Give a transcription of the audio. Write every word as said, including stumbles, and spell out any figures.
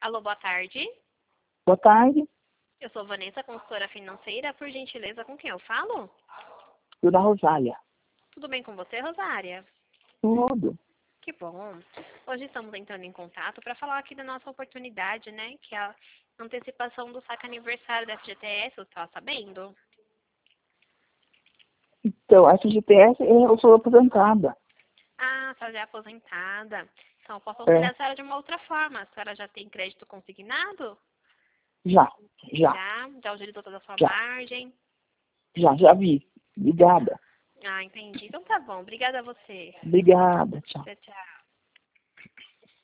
Alô, boa tarde. Boa tarde, Eu sou Vanessa, consultora financeira. Por gentileza, com quem eu falo? Dona Rosália. Tudo bem com você, Rosária? Tudo. Que bom. Hoje estamos entrando em contato para falar aqui da nossa oportunidade, né? Que é a antecipação do saque aniversário da F G T S, você está sabendo? Então, a F G T S, eu sou aposentada. Ah, a senhora já é aposentada. Então, eu posso É, auxiliar a senhora de uma outra forma. A senhora já tem crédito consignado? já, já, Já? Já utilizou toda a sua já, margem? já, já vi. Obrigada. Ah, entendi. Então tá bom. Obrigada a você. Obrigada, tchau. Tchau, tchau.